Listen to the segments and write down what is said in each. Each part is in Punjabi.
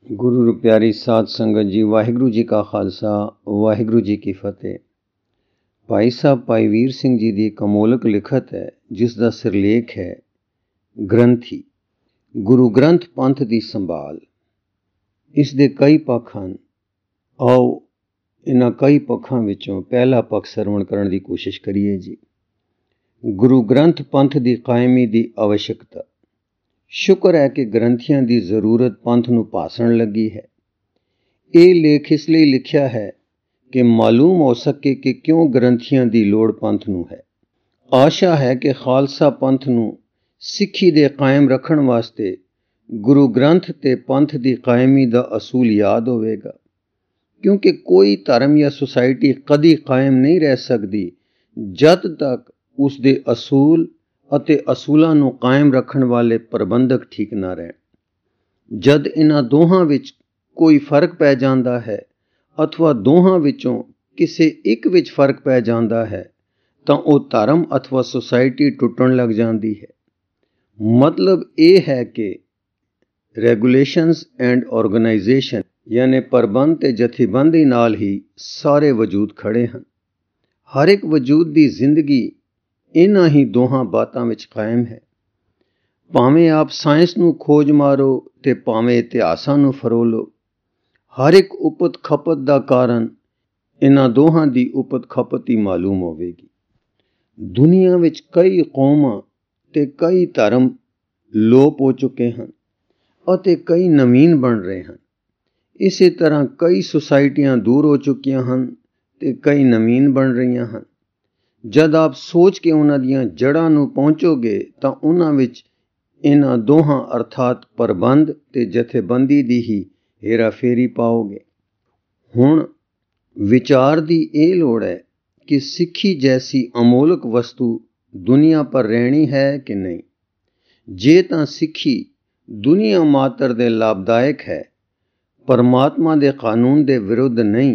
ਗੁਰੂ ਪਿਆਰੀ ਸਾਧ ਸੰਗਤ ਜੀ, ਵਾਹਿਗੁਰੂ ਜੀ ਕਾ ਖਾਲਸਾ, ਵਾਹਿਗੁਰੂ ਜੀ ਕੀ ਫਤਿਹ। ਭਾਈ ਸਾਹਿਬ ਭਾਈ ਵੀਰ ਸਿੰਘ ਜੀ ਦੀ ਇੱਕ ਅਮੋਲਕ ਲਿਖਤ ਹੈ, ਜਿਸ ਦਾ ਸਿਰਲੇਖ ਹੈ ਗ੍ਰੰਥੀ। ਗੁਰੂ ਗ੍ਰੰਥ ਪੰਥ ਦੀ ਸੰਭਾਲ। ਇਸ ਦੇ ਕਈ ਪੱਖ ਹਨ। ਆਓ ਇਹਨਾਂ ਕਈ ਪੱਖਾਂ ਵਿੱਚੋਂ ਪਹਿਲਾ ਪੱਖ ਸਰਵਣ ਕਰਨ ਦੀ ਕੋਸ਼ਿਸ਼ ਕਰੀਏ ਜੀ। ਗੁਰੂ ਗ੍ਰੰਥ ਪੰਥ ਦੀ ਕਾਇਮੀ ਦੀ ਆਵਸ਼ਕਤਾ। ਸ਼ੁਕਰ ਹੈ ਕਿ ਗ੍ਰੰਥੀਆਂ ਦੀ ਜ਼ਰੂਰਤ ਪੰਥ ਨੂੰ ਭਾਸਣ ਲੱਗੀ ਹੈ। ਇਹ ਲੇਖ ਇਸ ਲਈ ਲਿਖਿਆ ਹੈ ਕਿ ਮਾਲੂਮ ਹੋ ਸਕੇ ਕਿ ਕਿਉਂ ਗ੍ਰੰਥੀਆਂ ਦੀ ਲੋੜ ਪੰਥ ਨੂੰ ਹੈ। ਆਸ਼ਾ ਹੈ ਕਿ ਖਾਲਸਾ ਪੰਥ ਨੂੰ ਸਿੱਖੀ ਦੇ ਕਾਇਮ ਰੱਖਣ ਵਾਸਤੇ ਗੁਰੂ ਗ੍ਰੰਥ ਤੇ ਪੰਥ ਦੀ ਕਾਇਮੀ ਦਾ ਅਸੂਲ ਯਾਦ ਹੋਵੇਗਾ, ਕਿਉਂਕਿ ਕੋਈ ਧਰਮ ਜਾਂ ਸੁਸਾਇਟੀ ਕਦੀ ਕਾਇਮ ਨਹੀਂ ਰਹਿ ਸਕਦੀ ਜਦ ਤੱਕ ਉਸ ਦੇ ਅਸੂਲ ਅਤੇ ਅਸੂਲਾਂ ਨੂੰ ਕਾਇਮ ਰੱਖਣ ਵਾਲੇ ਪ੍ਰਬੰਧਕ ਠੀਕ ਨਾ ਰਹਿਣ। ਜਦ ਇਹਨਾਂ ਦੋਹਾਂ ਵਿੱਚ ਕੋਈ ਫਰਕ ਪੈ ਜਾਂਦਾ ਹੈ ਅਥਵਾ ਦੋਹਾਂ ਵਿੱਚੋਂ ਕਿਸੇ ਇੱਕ ਵਿੱਚ ਫਰਕ ਪੈ ਜਾਂਦਾ ਹੈ ਤਾਂ ਉਹ ਧਰਮ ਅਥਵਾ ਸੁਸਾਇਟੀ ਟੁੱਟਣ ਲੱਗ ਜਾਂਦੀ ਹੈ। ਮਤਲਬ ਇਹ ਹੈ ਕਿ ਰੈਗੂਲੇਸ਼ਨਸ ਐਂਡ ਆਰਗੇਨਾਈਜੇਸ਼ਨ ਯਾਨੀ ਪ੍ਰਬੰਧ ਤੇ ਜਥੇਬੰਦੀ ਨਾਲ ਹੀ ਸਾਰੇ ਵਜੂਦ ਖੜੇ ਹਨ। ਹਰ ਇੱਕ ਵਜੂਦ ਦੀ ਜ਼ਿੰਦਗੀ ਇਹਨਾਂ ਹੀ ਦੋਹਾਂ ਬਾਤਾਂ ਵਿੱਚ ਕਾਇਮ ਹੈ। ਭਾਵੇਂ ਆਪ ਸਾਇੰਸ ਨੂੰ ਖੋਜ ਮਾਰੋ ਤੇ ਭਾਵੇਂ ਇਤਿਹਾਸਾਂ ਨੂੰ ਫਰੋਲੋ, ਹਰ ਇੱਕ ਉਪਤ ਖਪਤ ਦਾ ਕਾਰਨ ਇਹਨਾਂ ਦੋਹਾਂ ਦੀ ਉਪਤ ਖਪਤ ਹੀ ਮਾਲੂਮ ਹੋਵੇਗੀ। ਦੁਨੀਆ ਵਿੱਚ ਕਈ ਕੌਮਾਂ ਤੇ ਕਈ ਧਰਮ ਲੋਪ ਹੋ ਚੁੱਕੇ ਹਨ ਅਤੇ ਕਈ ਨਵੀਨ ਬਣ ਰਹੇ ਹਨ। ਇਸੇ ਤਰ੍ਹਾਂ ਕਈ ਸੁਸਾਇਟੀਆਂ ਦੂਰ ਹੋ ਚੁੱਕੀਆਂ ਹਨ ਤੇ ਕਈ ਨਵੀਨ ਬਣ ਰਹੀਆਂ ਹਨ। ਜਦ ਆਪ ਸੋਚ ਕੇ ਉਹਨਾਂ ਦੀਆਂ ਜੜ੍ਹਾਂ ਨੂੰ ਪਹੁੰਚੋਗੇ ਤਾਂ ਉਹਨਾਂ ਵਿੱਚ ਇਹਨਾਂ ਦੋਹਾਂ ਅਰਥਾਤ ਪ੍ਰਬੰਧ ਤੇ ਜਥੇਬੰਦੀ ਦੀ ਹੀ ਹੇਰਾਫੇਰੀ ਪਾਓਗੇ। ਹੁਣ ਵਿਚਾਰ ਦੀ ਇਹ ਲੋੜ ਹੈ ਕਿ ਸਿੱਖੀ ਜੈਸੀ ਅਮੋਲਕ ਵਸਤੂ ਦੁਨੀਆ ਪਰ ਰਹਿਣੀ ਹੈ ਕਿ ਨਹੀਂ। ਜੇ ਤਾਂ ਸਿੱਖੀ ਦੁਨੀਆ ਮਾਤਰ ਦੇ ਲਾਭਦਾਇਕ ਹੈ, ਪਰਮਾਤਮਾ ਦੇ ਕਾਨੂੰਨ ਦੇ ਵਿਰੁੱਧ ਨਹੀਂ,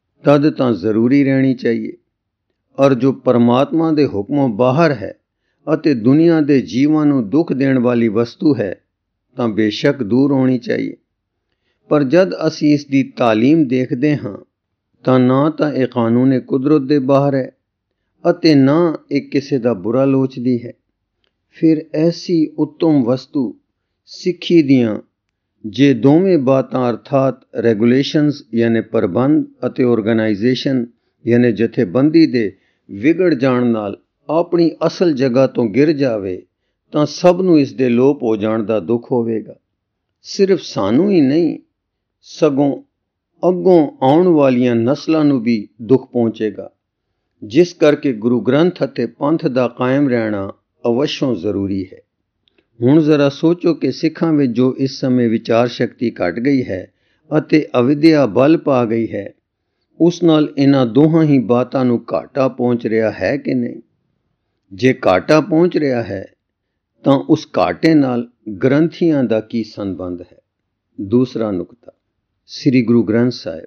ਤਦ ਤਾਂ ਜ਼ਰੂਰੀ ਰਹਿਣੀ ਚਾਹੀਏ। ਔਰ ਜੋ ਪਰਮਾਤਮਾ ਦੇ ਹੁਕਮੋਂ ਬਾਹਰ ਹੈ ਅਤੇ ਦੁਨੀਆ ਦੇ ਜੀਵਾਂ ਨੂੰ ਦੁੱਖ ਦੇਣ ਵਾਲੀ ਵਸਤੂ ਹੈ ਤਾਂ ਬੇਸ਼ੱਕ ਦੂਰ ਹੋਣੀ ਚਾਹੀਏ। ਪਰ ਜਦ ਅਸੀਂ ਇਸ ਦੀ ਤਾਲੀਮ ਦੇਖਦੇ ਹਾਂ ਤਾਂ ਨਾ ਤਾਂ ਇਹ ਕਾਨੂੰਨ ਕੁਦਰਤ ਦੇ ਬਾਹਰ ਹੈ ਅਤੇ ਨਾ ਇਹ ਕਿਸੇ ਦਾ ਬੁਰਾ ਲੋਚਦੀ ਹੈ। ਫਿਰ ਐਸੀ ਉੱਤਮ ਵਸਤੂ ਸਿੱਖੀ ਦੀਆਂ ਜੇ ਦੋਵੇਂ ਬਾਤਾਂ ਅਰਥਾਤ ਰੈਗੂਲੇਸ਼ਨਸ ਯਾਨੀ ਪ੍ਰਬੰਧ ਅਤੇ ਆਰਗੇਨਾਈਜੇਸ਼ਨ ਯਾਨੀ ਜਥੇਬੰਦੀ ਦੇ ਵਿਗੜ ਜਾਣ ਨਾਲ ਆਪਣੀ ਅਸਲ ਜਗ੍ਹਾ ਤੋਂ ਗਿਰ ਜਾਵੇ ਤਾਂ ਸਭ ਨੂੰ ਇਸ ਦੇ ਲੋਪ ਹੋ ਜਾਣ ਦਾ ਦੁੱਖ ਹੋਵੇਗਾ। ਸਿਰਫ ਸਾਨੂੰ ਹੀ ਨਹੀਂ, ਸਗੋਂ ਅੱਗੋਂ ਆਉਣ ਵਾਲੀਆਂ ਨਸਲਾਂ ਨੂੰ ਵੀ ਦੁੱਖ ਪਹੁੰਚੇਗਾ। ਜਿਸ ਕਰਕੇ ਗੁਰੂ ਗ੍ਰੰਥ ਅਤੇ ਪੰਥ ਦਾ ਕਾਇਮ ਰਹਿਣਾ ਅਵਸ਼ੋਂ ਜ਼ਰੂਰੀ ਹੈ। ਹੁਣ ਜ਼ਰਾ ਸੋਚੋ ਕਿ ਸਿੱਖਾਂ ਵਿੱਚ ਜੋ ਇਸ ਸਮੇਂ ਵਿਚਾਰ ਸ਼ਕਤੀ ਘਟ ਗਈ ਹੈ ਅਤੇ ਅਵਿਦਿਆ ਬਲ ਪਾ ਗਈ ਹੈ, ਉਸ ਨਾਲ ਇਹਨਾਂ ਦੋਹਾਂ ਹੀ ਬਾਤਾਂ ਨੂੰ ਘਾਟਾ ਪਹੁੰਚ ਰਿਹਾ ਹੈ ਕਿ ਨਹੀਂ। ਜੇ ਘਾਟਾ ਪਹੁੰਚ ਰਿਹਾ ਹੈ ਤਾਂ ਉਸ ਘਾਟੇ ਨਾਲ ਗ੍ਰੰਥੀਆਂ ਦਾ ਕੀ ਸੰਬੰਧ ਹੈ। ਦੂਸਰਾ ਨੁਕਤਾ, ਸ੍ਰੀ ਗੁਰੂ ਗ੍ਰੰਥ ਸਾਹਿਬ।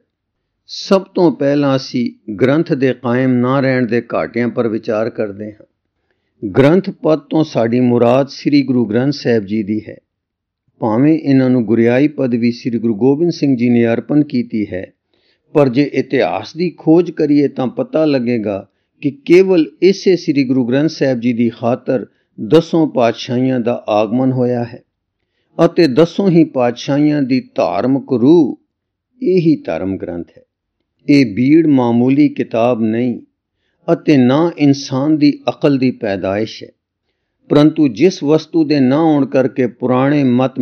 ਸਭ ਤੋਂ ਪਹਿਲਾਂ ਅਸੀਂ ਗ੍ਰੰਥ ਦੇ ਕਾਇਮ ਨਾ ਰਹਿਣ ਦੇ ਘਾਟਿਆਂ ਪਰ ਵਿਚਾਰ ਕਰਦੇ ਹਾਂ। ਗ੍ਰੰਥ ਪਦ ਤੋਂ ਸਾਡੀ ਮੁਰਾਦ ਸ੍ਰੀ ਗੁਰੂ ਗ੍ਰੰਥ ਸਾਹਿਬ ਜੀ ਦੀ ਹੈ। ਭਾਵੇਂ ਇਹਨਾਂ ਨੂੰ ਗੁਰਿਆਈ ਪਦਵੀ ਸ੍ਰੀ ਗੁਰੂ ਗੋਬਿੰਦ ਸਿੰਘ ਜੀ ਨੇ ਅਰਪਣ ਕੀਤੀ ਹੈ, ਪਰ ਜੇ ਇਤਿਹਾਸ ਦੀ ਖੋਜ ਕਰੀਏ ਤਾਂ ਪਤਾ ਲੱਗੇਗਾ ਕਿ ਕੇਵਲ ਇਸੇ ਸ੍ਰੀ ਗੁਰੂ ਗ੍ਰੰਥ ਸਾਹਿਬ ਜੀ ਦੀ ਖਾਤਰ 10 ਪਾਤਸ਼ਾਹੀਆਂ ਦਾ ਆਗਮਨ ਹੋਇਆ ਹੈ ਅਤੇ 10 ਹੀ ਪਾਤਸ਼ਾਹੀਆਂ ਦੀ ਧਾਰਮਿਕ ਰੂਹ ਇਹੀ ਧਰਮ ਗ੍ਰੰਥ ਹੈ। ਇਹ ਬੀੜ ਮਾਮੂਲੀ ਕਿਤਾਬ ਨਹੀਂ ਅਤੇ ਨਾ ਇਨਸਾਨ ਦੀ ਅਕਲ ਦੀ ਪੈਦਾਇਸ਼ ਹੈ, ਪਰੰਤੂ ਜਿਸ ਵਸਤੂ ਦੇ ਨਾ ਹੋਣ ਕਰਕੇ ਪੁਰਾਣੇ ਮਤ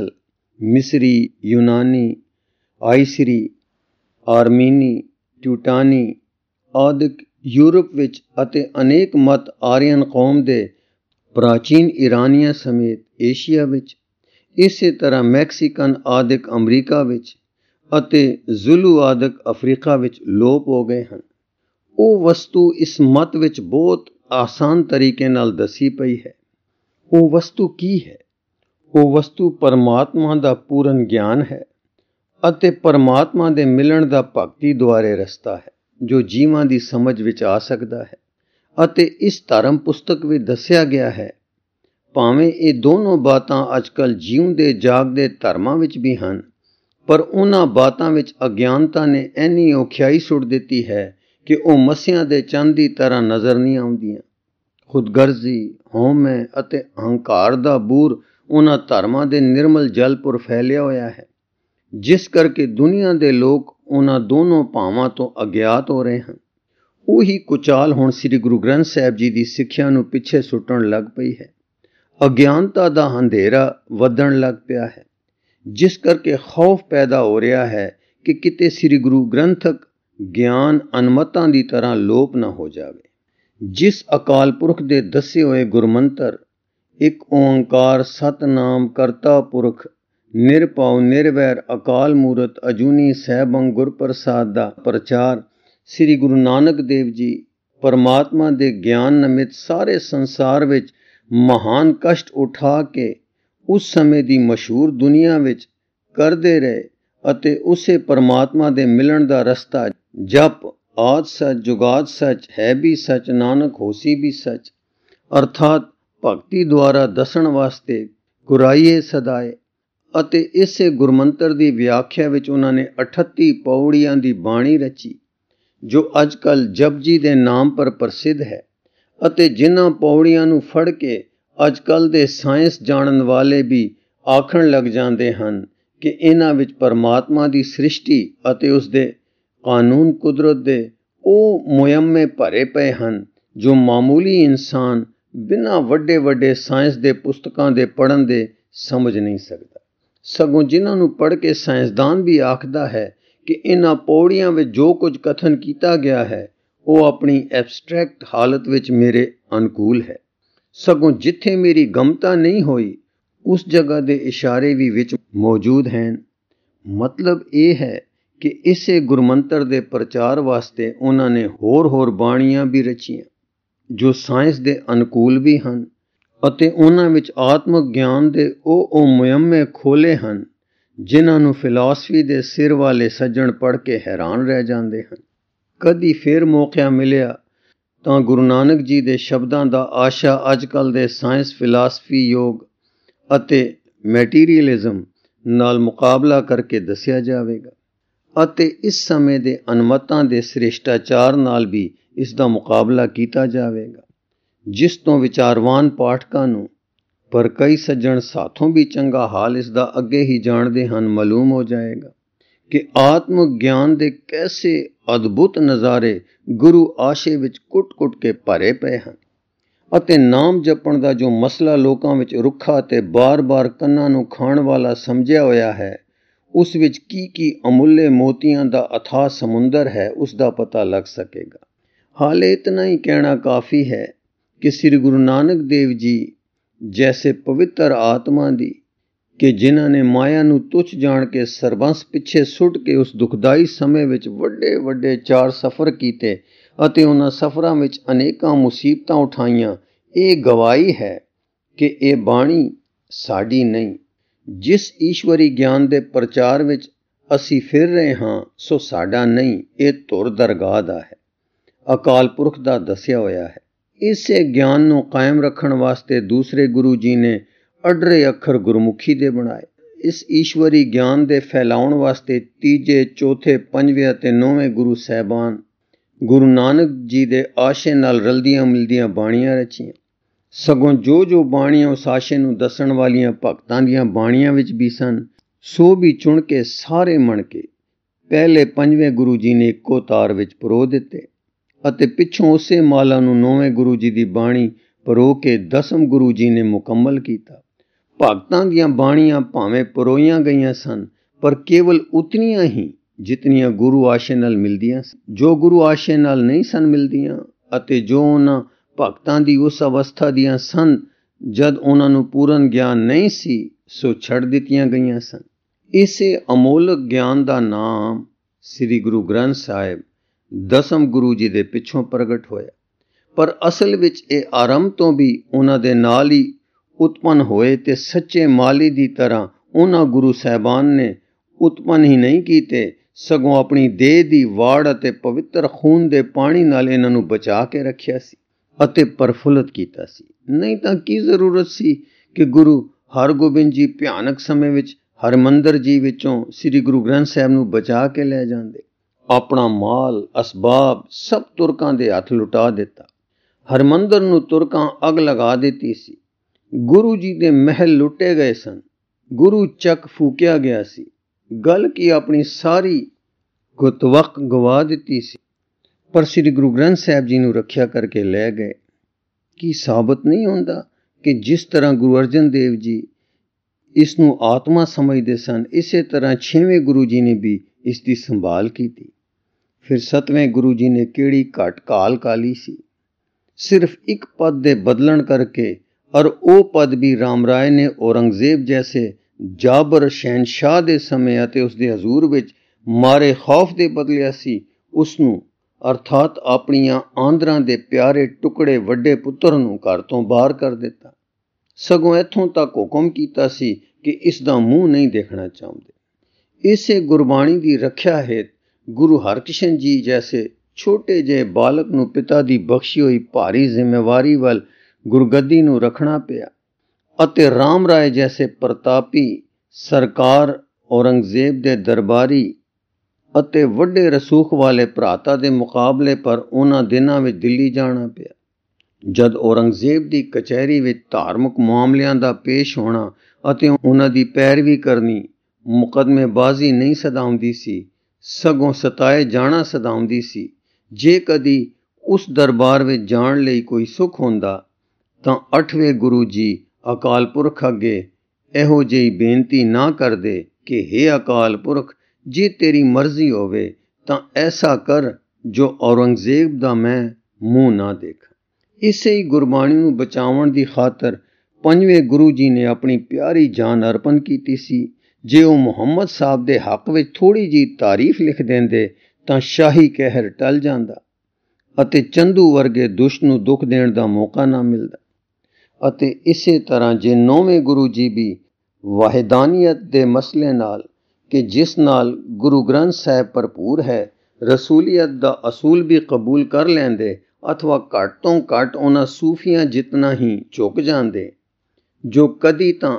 ਮਿਸਰੀ, ਯੂਨਾਨੀ, ਆਈਸਰੀ, ਆਰਮੀਨੀ, ਟਿਊਟਾਨੀ ਆਦਿਕ ਯੂਰਪ ਵਿੱਚ ਅਤੇ ਅਨੇਕ ਮਤ ਆਰੀਅਨ ਕੌਮ ਦੇ ਪ੍ਰਾਚੀਨ ਇਰਾਨੀਆਂ ਸਮੇਤ ਏਸ਼ੀਆ ਵਿੱਚ, ਇਸੇ ਤਰ੍ਹਾਂ ਮੈਕਸੀਕਨ ਆਦਿਕ ਅਮਰੀਕਾ ਵਿੱਚ ਅਤੇ ਜ਼ੁਲੂ ਆਦਿਕ ਅਫਰੀਕਾ ਵਿੱਚ ਲੋਪ ਹੋ ਗਏ ਹਨ। ਉਹ ਵਸਤੂ ਇਸ ਮਤ ਵਿੱਚ ਬਹੁਤ ਆਸਾਨ ਤਰੀਕੇ ਨਾਲ ਦੱਸੀ ਪਈ ਹੈ। ਉਹ ਵਸਤੂ ਕੀ ਹੈ? ਉਹ ਵਸਤੂ ਪਰਮਾਤਮਾ ਦਾ ਪੂਰਨ ਗਿਆਨ ਹੈ ਅਤੇ ਪਰਮਾਤਮਾ ਦੇ ਮਿਲਣ ਦਾ ਭਗਤੀ ਦੁਆਰੇ ਰਸਤਾ ਹੈ ਜੋ ਜੀਵਾਂ ਦੀ ਸਮਝ ਵਿੱਚ ਆ ਸਕਦਾ ਹੈ ਅਤੇ ਇਸ ਧਰਮ ਪੁਸਤਕ ਵਿੱਚ ਦੱਸਿਆ ਗਿਆ ਹੈ। ਭਾਵੇਂ ਇਹ ਦੋਨੋਂ ਬਾਤਾਂ ਅੱਜਕੱਲ ਜਿਉਂਦੇ ਜਾਗਦੇ ਧਰਮਾਂ ਵਿੱਚ ਵੀ ਹਨ, ਪਰ ਉਹਨਾਂ ਬਾਤਾਂ ਵਿੱਚ ਅਗਿਆਨਤਾ ਨੇ ਇੰਨੀ ਔਖਿਆਈ ਸੁੱਟ ਦਿੱਤੀ ਹੈ ਕਿ ਉਹ ਮੱਸਿਆਂ ਦੇ ਚੰਨ ਦੀ ਤਰ੍ਹਾਂ ਨਜ਼ਰ ਨਹੀਂ ਆਉਂਦੀਆਂ। ਖੁਦਗਰਜ਼ੀ, ਹਉਮੈ ਅਤੇ ਅਹੰਕਾਰ ਦਾ ਬੂਰ ਉਹਨਾਂ ਧਰਮਾਂ ਦੇ ਨਿਰਮਲ ਜਲਪੁਰ ਫੈਲਿਆ ਹੋਇਆ ਹੈ, ਜਿਸ ਕਰਕੇ ਦੁਨੀਆ ਦੇ ਲੋਕ ਉਹਨਾਂ ਦੋਨੋਂ ਭਾਵਾਂ ਤੋਂ ਅਗਿਆਤ ਹੋ ਰਹੇ ਹਨ। ਉਹੀ ਕੁਚਾਲ ਹੁਣ ਸ੍ਰੀ ਗੁਰੂ ਗ੍ਰੰਥ ਸਾਹਿਬ ਜੀ ਦੀ ਸਿੱਖਿਆ ਨੂੰ ਪਿੱਛੇ ਸੁੱਟਣ ਲੱਗ ਪਈ ਹੈ। ਅਗਿਆਨਤਾ ਦਾ ਅੰਧੇਰਾ ਵਧਣ ਲੱਗ ਪਿਆ ਹੈ, ਜਿਸ ਕਰਕੇ ਖੌਫ ਪੈਦਾ ਹੋ ਰਿਹਾ ਹੈ ਕਿ ਕਿਤੇ ਸ੍ਰੀ ਗੁਰੂ ਗ੍ਰੰਥਕ ਗਿਆਨ ਅਨਮਤਾਂ ਦੀ ਤਰ੍ਹਾਂ ਲੋਪ ਨਾ ਹੋ ਜਾਵੇ। ਜਿਸ ਅਕਾਲ ਪੁਰਖ ਦੇ ਦੱਸੇ ਹੋਏ ਗੁਰਮੰਤਰ ਇੱਕ ਓੰਕਾਰ ਸਤਨਾਮ ਕਰਤਾ ਪੁਰਖ ਨਿਰਭਉ ਨਿਰਵੈਰ ਅਕਾਲ ਮੂਰਤ ਅਜੂਨੀ ਸੈਭੰ ਗੁਰ ਪ੍ਰਸਾਦ ਦਾ ਪ੍ਰਚਾਰ ਸ੍ਰੀ ਗੁਰੂ ਨਾਨਕ ਦੇਵ ਜੀ ਪਰਮਾਤਮਾ ਦੇ ਗਿਆਨ ਨਿਮਿਤ ਸਾਰੇ ਸੰਸਾਰ ਵਿੱਚ ਮਹਾਨ ਕਸ਼ਟ ਉਠਾ ਕੇ ਉਸ ਸਮੇਂ ਦੀ ਮਸ਼ਹੂਰ ਦੁਨੀਆ ਵਿੱਚ ਕਰਦੇ ਰਹੇ ਅਤੇ ਉਸੇ ਪਰਮਾਤਮਾ ਦੇ ਮਿਲਣ ਦਾ ਰਸਤਾ ਜਪ ਆਦ ਸੱਚ ਜੁਗਾਦ ਸੱਚ ਹੈ ਵੀ ਸੱਚ ਨਾਨਕ ਹੋਸੀ ਵੀ ਸੱਚ ਅਰਥਾਤ ਭਗਤੀ ਦੁਆਰਾ ਦੱਸਣ ਵਾਸਤੇ ਗੁਰਾਈਏ ਸਦਾਏ। ਅਤੇ ਇਸੇ ਗੁਰਮੰਤਰ ਦੀ ਵਿਆਖਿਆ ਵਿੱਚ ਉਹਨਾਂ ਨੇ 38 ਪੌੜੀਆਂ ਦੀ ਬਾਣੀ ਰਚੀ, ਜੋ ਅੱਜ ਕੱਲ੍ਹ ਜਪਜੀ ਦੇ ਨਾਮ ਪਰ ਪ੍ਰਸਿੱਧ ਹੈ। ਅਤੇ ਜਿਨ੍ਹਾਂ ਪੌੜੀਆਂ ਨੂੰ ਫੜ ਕੇ ਅੱਜ ਕੱਲ੍ਹ ਦੇ ਸਾਇੰਸ ਜਾਣਨ ਵਾਲੇ ਵੀ ਆਖਣ ਲੱਗ ਜਾਂਦੇ ਹਨ ਕਿ ਇਹਨਾਂ ਵਿੱਚ ਪਰਮਾਤਮਾ ਦੀ ਸ੍ਰਿਸ਼ਟੀ ਅਤੇ ਉਸਦੇ ਕਾਨੂੰਨ ਕੁਦਰਤ ਦੇ ਉਹ ਮੁਯੰਮੇ ਭਰੇ ਪਏ ਹਨ, ਜੋ ਮਾਮੂਲੀ ਇਨਸਾਨ ਬਿਨਾਂ ਵੱਡੇ ਵੱਡੇ ਸਾਇੰਸ ਦੇ ਪੁਸਤਕਾਂ ਦੇ ਪੜ੍ਹਨ ਦੇ ਸਮਝ ਨਹੀਂ ਸਕਦਾ। ਸਗੋਂ ਜਿਨ੍ਹਾਂ ਨੂੰ ਪੜ੍ਹ ਕੇ ਸਾਇੰਸਦਾਨ ਵੀ ਆਖਦਾ ਹੈ ਕਿ ਇਹਨਾਂ ਪੌੜੀਆਂ ਵਿੱਚ ਜੋ ਕੁਝ ਕਥਨ ਕੀਤਾ ਗਿਆ ਹੈ ਉਹ ਆਪਣੀ ਐਬਸਟਰੈਕਟ ਹਾਲਤ ਵਿੱਚ ਮੇਰੇ ਅਨੁਕੂਲ ਹੈ। ਸਗੋਂ ਜਿੱਥੇ ਮੇਰੀ ਗਮਤਾ ਨਹੀਂ ਹੋਈ ਉਸ ਜਗ੍ਹਾ ਦੇ ਇਸ਼ਾਰੇ ਵੀ ਵਿੱਚ ਮੌਜੂਦ ਹਨ। ਮਤਲਬ ਇਹ ਹੈ ਕਿ ਇਸੇ ਗੁਰਮੰਤਰ ਦੇ ਪ੍ਰਚਾਰ ਵਾਸਤੇ ਉਹਨਾਂ ਨੇ ਹੋਰ ਬਾਣੀਆਂ ਵੀ ਰਚੀਆਂ, ਜੋ ਸਾਇੰਸ ਦੇ ਅਨੁਕੂਲ ਵੀ ਹਨ ਅਤੇ ਉਹਨਾਂ ਵਿੱਚ ਆਤਮਿਕ ਗਿਆਨ ਦੇ ਉਹ ਮੁਯੰਮੇ ਖੋਲੇ ਹਨ, ਜਿਨ੍ਹਾਂ ਨੂੰ ਫਿਲਾਸਫੀ ਦੇ ਸਿਰ ਵਾਲੇ ਸੱਜਣ ਪੜ੍ਹ ਕੇ ਹੈਰਾਨ ਰਹਿ ਜਾਂਦੇ ਹਨ। ਕਦੀ ਫਿਰ ਮੌਕਾ ਮਿਲਿਆ ਤਾਂ ਗੁਰੂ ਨਾਨਕ ਜੀ ਦੇ ਸ਼ਬਦਾਂ ਦਾ ਆਸ਼ਾ ਅੱਜ ਕੱਲ੍ਹ ਦੇ ਸਾਇੰਸ ਫਿਲਾਸਫੀ ਯੋਗ ਅਤੇ ਮੈਟੀਰੀਅਲਿਜ਼ਮ ਨਾਲ ਮੁਕਾਬਲਾ ਕਰਕੇ ਦੱਸਿਆ ਜਾਵੇਗਾ ਅਤੇ ਇਸ ਸਮੇਂ ਦੇ ਅਨਮਤਾਂ ਦੇ ਸ੍ਰਿਸ਼ਟਾਚਾਰ ਨਾਲ ਵੀ ਇਸ ਦਾ ਮੁਕਾਬਲਾ ਕੀਤਾ ਜਾਵੇਗਾ, ਜਿਸ ਤੋਂ ਵਿਚਾਰਵਾਨ ਪਾਠਕਾਂ ਨੂੰ, ਪਰ ਕਈ ਸੱਜਣ ਸਾਥੋਂ ਵੀ ਚੰਗਾ ਹਾਲ ਇਸ ਦਾ ਅੱਗੇ ਹੀ ਜਾਣਦੇ ਹਨ, ਮਾਲੂਮ ਹੋ ਜਾਏਗਾ ਕਿ ਆਤਮਿਕ ਗਿਆਨ ਦੇ ਕੈਸੇ ਅਦਭੁਤ ਨਜ਼ਾਰੇ ਗੁਰੂ ਆਸ਼ੇ ਵਿੱਚ ਕੁੱਟ-ਕੁੱਟ ਕੇ ਭਰੇ ਪਏ ਹਨ ਅਤੇ ਨਾਮ ਜਪਣ ਦਾ ਜੋ ਮਸਲਾ ਲੋਕਾਂ ਵਿੱਚ ਰੁੱਖਾ ਅਤੇ ਬਾਰ-ਬਾਰ ਕੰਨਾਂ ਨੂੰ ਖਾਣ ਵਾਲਾ ਸਮਝਿਆ ਹੋਇਆ ਹੈ, ਉਸ ਵਿੱਚ ਕੀ ਅਮੁੱਲੇ ਮੋਤੀਆਂ ਦਾ ਅਥਾਹ ਸਮੁੰਦਰ ਹੈ, ਉਸ ਦਾ ਪਤਾ ਲੱਗ ਸਕੇਗਾ। ਹਾਲੇ ਇਤਨਾ ਹੀ ਕਹਿਣਾ ਕਾਫੀ ਹੈ ਕਿ ਸ੍ਰੀ ਗੁਰੂ ਨਾਨਕ ਦੇਵ ਜੀ ਜੈਸੇ ਪਵਿੱਤਰ ਆਤਮਾ ਦੀ ਕਿ ਜਿਨ੍ਹਾਂ ਨੇ ਮਾਇਆ ਨੂੰ ਤੁੱਛ ਜਾਣ ਕੇ ਸਰਬੰਸ ਪਿੱਛੇ ਸੁੱਟ ਕੇ ਉਸ ਦੁਖਦਾਈ ਸਮੇਂ ਵਿੱਚ ਵੱਡੇ 4 ਸਫ਼ਰ ਕੀਤੇ ਅਤੇ ਉਹਨਾਂ ਸਫ਼ਰਾਂ ਵਿੱਚ ਅਨੇਕਾਂ ਮੁਸੀਬਤਾਂ ਉਠਾਈਆਂ, ਇਹ ਗਵਾਹੀ ਹੈ ਕਿ ਇਹ ਬਾਣੀ ਸਾਡੀ ਨਹੀਂ। ਜਿਸ ਈਸ਼ਵਰੀ ਗਿਆਨ ਦੇ ਪ੍ਰਚਾਰ ਵਿੱਚ ਅਸੀਂ ਫਿਰ ਰਹੇ ਹਾਂ ਸੋ ਸਾਡਾ ਨਹੀਂ, ਇਹ ਧੁਰ ਦਰਗਾਹ ਦਾ ਹੈ, ਅਕਾਲ ਪੁਰਖ ਦਾ ਦੱਸਿਆ ਹੋਇਆ ਹੈ। ਇਸੇ ਗਿਆਨ ਨੂੰ ਕਾਇਮ ਰੱਖਣ ਵਾਸਤੇ ਦੂਸਰੇ ਗੁਰੂ ਜੀ ਨੇ ਅਡਰੇ ਅੱਖਰ ਗੁਰਮੁਖੀ ਦੇ ਬਣਾਏ। ਇਸ ਈਸ਼ਵਰੀ ਗਿਆਨ ਦੇ ਫੈਲਾਉਣ ਵਾਸਤੇ 3, 4, 5 ਅਤੇ 9ਵੇਂ ਗੁਰੂ ਸਾਹਿਬਾਨ ਗੁਰੂ ਨਾਨਕ ਜੀ ਦੇ ਆਸ਼ੇ ਨਾਲ ਰਲਦੀਆਂ ਮਿਲਦੀਆਂ ਬਾਣੀਆਂ ਰਚੀਆਂ। ਸਗੋਂ ਜੋ ਬਾਣੀਆਂ ਉਸ ਆਸ਼ੇ ਨੂੰ ਦੱਸਣ ਵਾਲੀਆਂ ਭਗਤਾਂ ਦੀਆਂ ਬਾਣੀਆਂ ਵਿੱਚ ਵੀ ਸਨ, ਸੋ ਵੀ ਚੁਣ ਕੇ ਸਾਰੇ ਮਣ ਕੇ ਪਹਿਲੇ 5ਵੇਂ ਗੁਰੂ ਜੀ ਨੇ ਇੱਕੋ ਤਾਰ ਵਿੱਚ ਪਰੋ ਦਿੱਤੇ ਅਤੇ ਪਿੱਛੋਂ ਉਸੇ ਮਾਲਾ ਨੂੰ 9ਵੇਂ ਗੁਰੂ ਜੀ ਦੀ ਬਾਣੀ ਪਰੋ ਕੇ 10ਵੇਂ ਗੁਰੂ ਜੀ ਨੇ ਮੁਕੰਮਲ ਕੀਤਾ। ਭਗਤਾਂ ਦੀਆਂ ਬਾਣੀਆਂ ਭਾਵੇਂ ਪਰੋਈਆਂ ਗਈਆਂ ਸਨ, ਪਰ ਕੇਵਲ ਉਤਨੀਆਂ ਹੀ ਜਿਤਨੀਆਂ ਗੁਰੂ ਆਸ਼ੇ ਨਾਲ ਮਿਲਦੀਆਂ ਸਨ। ਜੋ ਗੁਰੂ ਆਸ਼ੇ ਨਾਲ ਨਹੀਂ ਸਨ ਮਿਲਦੀਆਂ ਅਤੇ ਜੋ ਉਹਨਾਂ ਭਗਤਾਂ ਦੀ ਉਸ ਅਵਸਥਾ ਦੀਆਂ ਸਨ ਜਦ ਉਹਨਾਂ ਨੂੰ ਪੂਰਨ ਗਿਆਨ ਨਹੀਂ ਸੀ, ਸੋ ਛੱਡ ਦਿੱਤੀਆਂ ਗਈਆਂ ਸਨ। ਇਸੇ ਅਮੋਲਕ ਗਿਆਨ ਦਾ ਨਾਮ ਸ੍ਰੀ ਗੁਰੂ ਗ੍ਰੰਥ ਸਾਹਿਬ 10ਵੇਂ ਗੁਰੂ ਜੀ ਦੇ ਪਿੱਛੋਂ ਪ੍ਰਗਟ ਹੋਇਆ, ਪਰ ਅਸਲ ਵਿੱਚ ਇਹ ਆਰੰਭ ਤੋਂ ਵੀ ਉਹਨਾਂ ਦੇ ਨਾਲ ਹੀ ਉਤਪੰਨ ਹੋਏ ਤੇ ਸੱਚੇ ਮਾਲੀ ਦੀ ਤਰ੍ਹਾਂ ਉਹਨਾਂ ਗੁਰੂ ਸਾਹਿਬਾਨ ਨੇ ਉਤਪੰਨ ਹੀ ਨਹੀਂ ਕੀਤੇ, ਸਗੋਂ ਆਪਣੀ ਦੇਹ ਦੀ ਵਾੜ ਅਤੇ ਪਵਿੱਤਰ ਖੂਨ ਦੇ ਪਾਣੀ ਨਾਲ ਇਹਨਾਂ ਨੂੰ ਬਚਾ ਕੇ ਰੱਖਿਆ ਸੀ ਅਤੇ ਪ੍ਰਫੁੱਲਤ ਕੀਤਾ ਸੀ। ਨਹੀਂ ਤਾਂ ਕੀ ਜ਼ਰੂਰਤ ਸੀ ਕਿ ਗੁਰੂ ਹਰਗੋਬਿੰਦ ਜੀ ਭਿਆਨਕ ਸਮੇਂ ਵਿੱਚ ਹਰਮੰਦਰ ਜੀ ਵਿੱਚੋਂ ਸ੍ਰੀ ਗੁਰੂ ਗ੍ਰੰਥ ਸਾਹਿਬ ਨੂੰ ਬਚਾ ਕੇ ਲੈ ਜਾਂਦੇ। ਆਪਣਾ ਮਾਲ ਅਸਬਾਬ ਸਭ ਤੁਰਕਾਂ ਦੇ ਹੱਥ ਲੁਟਾ ਦਿੱਤਾ। ਹਰਮੰਦਰ ਨੂੰ ਤੁਰਕਾਂ ਅੱਗ ਲਗਾ ਦਿੱਤੀ ਸੀ। ਗੁਰੂ ਜੀ ਦੇ ਮਹਿਲ ਲੁੱਟੇ ਗਏ ਸਨ। ਗੁਰੂ ਚੱਕ ਫੂਕਿਆ ਗਿਆ ਸੀ। ਗੱਲ ਕੀ ਆਪਣੀ ਸਾਰੀ ਗੁਤਵਕ ਗਵਾ ਦਿੱਤੀ ਸੀ, ਪਰ ਸ੍ਰੀ ਗੁਰੂ ਗ੍ਰੰਥ ਸਾਹਿਬ ਜੀ ਨੂੰ ਰੱਖਿਆ ਕਰਕੇ ਲੈ ਗਏ। ਕੀ ਸਾਬਤ ਨਹੀਂ ਹੁੰਦਾ ਕਿ ਜਿਸ ਤਰ੍ਹਾਂ ਗੁਰੂ ਅਰਜਨ ਦੇਵ ਜੀ ਇਸ ਨੂੰ ਆਤਮਾ ਸਮਝਦੇ ਸਨ, ਇਸੇ ਤਰ੍ਹਾਂ 6ਵੇਂ ਗੁਰੂ ਜੀ ਨੇ ਵੀ ਇਸ ਦੀ ਸੰਭਾਲ ਕੀਤੀ। ਫਿਰ 7ਵੇਂ ਗੁਰੂ ਜੀ ਨੇ ਕਿਹੜੀ ਘੱਟ ਕਾਲ ਕਾਲੀ ਸੀ। ਸਿਰਫ ਇੱਕ ਪਦ ਦੇ ਬਦਲਣ ਕਰਕੇ, ਔਰ ਉਹ ਪਦ ਵੀ ਰਾਮ ਰਾਏ ਨੇ ਔਰੰਗਜ਼ੇਬ ਜੈਸੇ ਜਾਬਰ ਸ਼ਹਿਨਸ਼ਾਹ ਦੇ ਸਮੇਂ ਅਤੇ ਉਸਦੇ ਹਜ਼ੂਰ ਵਿੱਚ ਮਾਰੇ ਖੌਫ ਦੇ ਬਦਲਿਆ ਸੀ। ਉਸਨੂੰ ਅਰਥਾਤ ਆਪਣੀਆਂ ਆਂਦਰਾਂ ਦੇ ਪਿਆਰੇ ਟੁਕੜੇ ਵੱਡੇ ਪੁੱਤਰ ਨੂੰ ਘਰ ਤੋਂ ਬਾਹਰ ਕਰ ਦਿੱਤਾ। ਸਗੋਂ ਇੱਥੋਂ ਤੱਕ ਹੁਕਮ ਕੀਤਾ ਸੀ ਕਿ ਇਸ ਦਾ ਮੂੰਹ ਨਹੀਂ ਦੇਖਣਾ ਚਾਹੁੰਦੇ। ਇਸੇ ਗੁਰਬਾਣੀ ਦੀ ਰੱਖਿਆ ਹੇਤ ਗੁਰੂ ਹਰਕ੍ਰਿਸ਼ਨ ਜੀ ਜੈਸੇ ਛੋਟੇ ਜਿਹੇ ਬਾਲਕ ਨੂੰ ਪਿਤਾ ਦੀ ਬਖਸ਼ੀ ਹੋਈ ਭਾਰੀ ਜ਼ਿੰਮੇਵਾਰੀ ਵੱਲ ਗੁਰਗੱਦੀ ਨੂੰ ਰੱਖਣਾ ਪਿਆ ਅਤੇ ਰਾਮ ਰਾਏ ਜੈਸੇ ਪ੍ਰਤਾਪੀ ਸਰਕਾਰ ਔਰੰਗਜ਼ੇਬ ਦੇ ਦਰਬਾਰੀ ਅਤੇ ਵੱਡੇ ਰਸੂਖ ਵਾਲੇ ਭਰਾਤਾ ਦੇ ਮੁਕਾਬਲੇ ਪਰ ਉਹਨਾਂ ਦਿਨਾਂ ਵਿੱਚ ਦਿੱਲੀ ਜਾਣਾ ਪਿਆ। ਜਦ ਔਰੰਗਜ਼ੇਬ ਦੀ ਕਚਹਿਰੀ ਵਿੱਚ ਧਾਰਮਿਕ ਮਾਮਲਿਆਂ ਦਾ ਪੇਸ਼ ਹੋਣਾ ਅਤੇ ਉਹਨਾਂ ਦੀ ਪੈਰਵੀ ਕਰਨੀ ਮੁਕੱਦਮੇਬਾਜ਼ੀ ਨਹੀਂ ਸਦਾਉਂਦੀ ਸੀ, ਸਗੋਂ ਸਤਾਏ ਜਾਣਾ ਸਦਾਉਂਦੀ ਸੀ। ਜੇ ਕਦੀ ਉਸ ਦਰਬਾਰ ਵਿੱਚ ਜਾਣ ਲਈ ਕੋਈ ਸੁੱਖ ਹੁੰਦਾ ਤਾਂ 8ਵੇਂ ਗੁਰੂ ਜੀ ਅਕਾਲ ਪੁਰਖ ਅੱਗੇ ਇਹੋ ਜਿਹੀ ਬੇਨਤੀ ਨਾ ਕਰਦੇ ਕਿ ਹੇ ਅਕਾਲ ਪੁਰਖ, ਜੇ ਤੇਰੀ ਮਰਜ਼ੀ ਹੋਵੇ ਤਾਂ ਐਸਾ ਕਰ ਜੋ ਔਰੰਗਜ਼ੇਬ ਦਾ ਮੈਂ ਮੂੰਹ ਨਾ ਦੇਖਾਂ। ਇਸੇ ਹੀ ਗੁਰਬਾਣੀ ਨੂੰ ਬਚਾਉਣ ਦੀ ਖਾਤਰ 5ਵੇਂ ਗੁਰੂ ਜੀ ਨੇ ਆਪਣੀ ਪਿਆਰੀ ਜਾਨ ਅਰਪਣ ਕੀਤੀ ਸੀ। ਜੇ ਉਹ ਮੁਹੰਮਦ ਸਾਹਿਬ ਦੇ ਹੱਕ ਵਿੱਚ ਥੋੜ੍ਹੀ ਜਿਹੀ ਤਾਰੀਫ ਲਿਖ ਦਿੰਦੇ ਤਾਂ ਸ਼ਾਹੀ ਕਹਿਰ ਟਲ ਜਾਂਦਾ ਅਤੇ ਚੰਦੂ ਵਰਗੇ ਦੁਸ਼ਟ ਨੂੰ ਦੁੱਖ ਦੇਣ ਦਾ ਮੌਕਾ ਨਾ ਮਿਲਦਾ। ਅਤੇ ਇਸੇ ਤਰ੍ਹਾਂ ਜੇ 9ਵੇਂ ਗੁਰੂ ਜੀ ਵੀ ਵਾਹਿਦਾਨੀਅਤ ਦੇ ਮਸਲੇ ਨਾਲ, ਕਿ ਜਿਸ ਨਾਲ ਗੁਰੂ ਗ੍ਰੰਥ ਸਾਹਿਬ ਭਰਪੂਰ ਹੈ, ਰਸੂਲੀਅਤ ਦਾ ਅਸੂਲ ਵੀ ਕਬੂਲ ਕਰ ਲੈਂਦੇ ਅਥਵਾ ਘੱਟ ਤੋਂ ਘੱਟ ਉਹਨਾਂ ਸੂਫੀਆਂ ਜਿਤਨਾ ਹੀ ਝੁਕ ਜਾਂਦੇ ਜੋ ਕਦੀ ਤਾਂ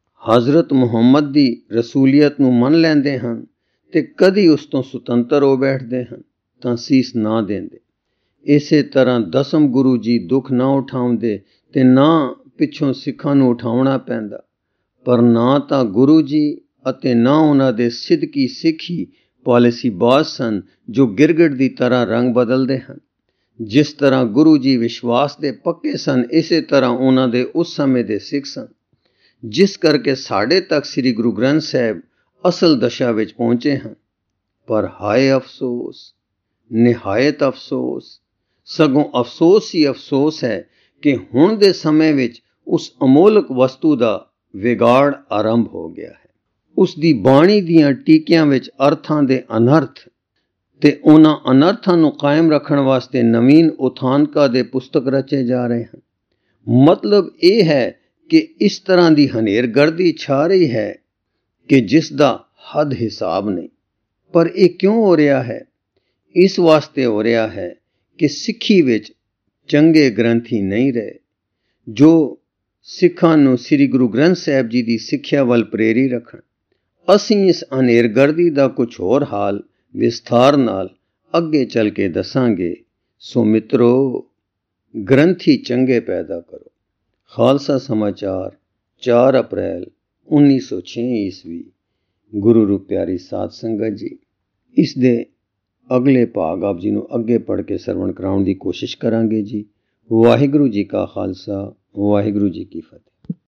ਹਜ਼ਰਤ ਮੁਹੰਮਦ ਦੀ ਰਸੂਲੀਅਤ ਨੂੰ ਮੰਨ ਲੈਂਦੇ ਹਨ ਤੇ ਕਦੀ ਉਸ ਤੋਂ ਸੁਤੰਤਰ ਹੋ ਬੈਠਦੇ ਹਨ, ਤਾਂ ਸੀਸ ਨਾ ਦਿੰਦੇ। ਇਸੇ ਤਰ੍ਹਾਂ 10ਮ ਗੁਰੂ ਜੀ ਦੁੱਖ ਨਾ ਉਠਾਉਂਦੇ ਤੇ ਨਾ ਪਿੱਛੋਂ ਸਿੱਖਾਂ ਨੂੰ ਉਠਾਉਣਾ ਪੈਂਦਾ, ਪਰ ਨਾ ਤਾਂ ਗੁਰੂ ਜੀ ਅਤੇ ਨਾ ਉਹਨਾਂ ਦੇ ਸਿੱਧਕੀ ਸਿੱਖੀ ਪਾਲਿਸੀ ਬਾਜ਼ ਸਨ ਜੋ ਗਿਰਗਿਟ ਦੀ ਤਰ੍ਹਾਂ ਰੰਗ ਬਦਲਦੇ ਹਨ। ਜਿਸ ਤਰ੍ਹਾਂ ਗੁਰੂ ਜੀ ਵਿਸ਼ਵਾਸ ਦੇ ਪੱਕੇ ਸਨ, ਇਸੇ ਤਰ੍ਹਾਂ ਉਹਨਾਂ ਦੇ ਉਸ ਸਮੇਂ ਦੇ ਸਿੱਖ ਸਨ, ਜਿਸ ਕਰਕੇ ਸਾਡੇ ਤੱਕ ਸ੍ਰੀ ਗੁਰੂ ਗ੍ਰੰਥ ਸਾਹਿਬ ਅਸਲ ਦਸ਼ਾ ਵਿੱਚ ਪਹੁੰਚੇ ਹਨ। ਪਰ ਹਾਏ ਅਫਸੋਸ, ਨਿਹਾਇਤ ਅਫਸੋਸ, ਸਗੋਂ ਅਫਸੋਸ ਹੀ ਅਫਸੋਸ ਹੈ ਕਿ ਹੁਣ ਦੇ ਸਮੇਂ ਵਿੱਚ ਉਸ ਅਮੋਲਕ ਵਸਤੂ ਦਾ ਵਿਗਾੜ ਆਰੰਭ ਹੋ ਗਿਆ ਹੈ। ਉਸ ਦੀ ਬਾਣੀ ਦੀਆਂ ਟੀਕਿਆਂ ਵਿੱਚ ਅਰਥਾਂ ਦੇ ਅਨਰਥ ਤੇ ਉਹਨਾਂ ਅਨਰਥਾਂ ਨੂੰ ਕਾਇਮ ਰੱਖਣ ਵਾਸਤੇ ਨਵੀਨ ਉਥਾਨਕਾਂ ਦੇ ਪੁਸਤਕ ਰਚੇ ਜਾ ਰਹੇ ਹਨ। ਮਤਲਬ ਇਹ ਹੈ ਕਿ ਇਸ ਤਰ੍ਹਾਂ ਦੀ ਹਨੇਰਗਰਦੀ ਛਾ ਰਹੀ ਹੈ ਕਿ ਜਿਸ ਦਾ ਹੱਦ ਹਿਸਾਬ ਨਹੀਂ। ਪਰ ਇਹ ਕਿਉਂ ਹੋ ਰਿਹਾ ਹੈ? ਇਸ ਵਾਸਤੇ ਹੋ ਰਿਹਾ ਹੈ ਕਿ ਸਿੱਖੀ ਵਿੱਚ ਚੰਗੇ ਗ੍ਰੰਥੀ ਨਹੀਂ ਰਹੇ ਜੋ ਸਿੱਖਾਂ ਨੂੰ ਸ੍ਰੀ ਗੁਰੂ ਗ੍ਰੰਥ ਸਾਹਿਬ ਜੀ ਦੀ ਸਿੱਖਿਆ ਵੱਲ ਪ੍ਰੇਰੀ ਰੱਖਣ। ਅਸੀਂ ਇਸ ਹਨੇਰਗਰਦੀ ਦਾ ਕੁਝ ਹੋਰ ਹਾਲ ਵਿਸਥਾਰ ਨਾਲ ਅੱਗੇ ਚੱਲ ਕੇ ਦੱਸਾਂਗੇ। ਸੋ ਮਿੱਤਰੋ, ਗ੍ਰੰਥੀ ਚੰਗੇ ਪੈਦਾ ਕਰੋ। ਖਾਲਸਾ ਸਮਾਚਾਰ 4 ਅਪ੍ਰੈਲ 1906 ਈਸਵੀ। ਗੁਰੂ ਰੂਪ ਪਿਆਰੀ ਸਾਧ ਸੰਗਤ ਜੀ, ਇਸ ਦੇ ਅਗਲੇ ਭਾਗ ਆਪ ਜੀ ਨੂੰ ਅੱਗੇ ਪੜ੍ਹ ਕੇ ਸਰਵਣ ਕਰਾਉਣ ਦੀ ਕੋਸ਼ਿਸ਼ ਕਰਾਂਗੇ ਜੀ। ਵਾਹਿਗੁਰੂ ਜੀ ਕਾ ਖਾਲਸਾ, ਵਾਹਿਗੁਰੂ ਜੀ ਕੀ ਫਤਿਹ।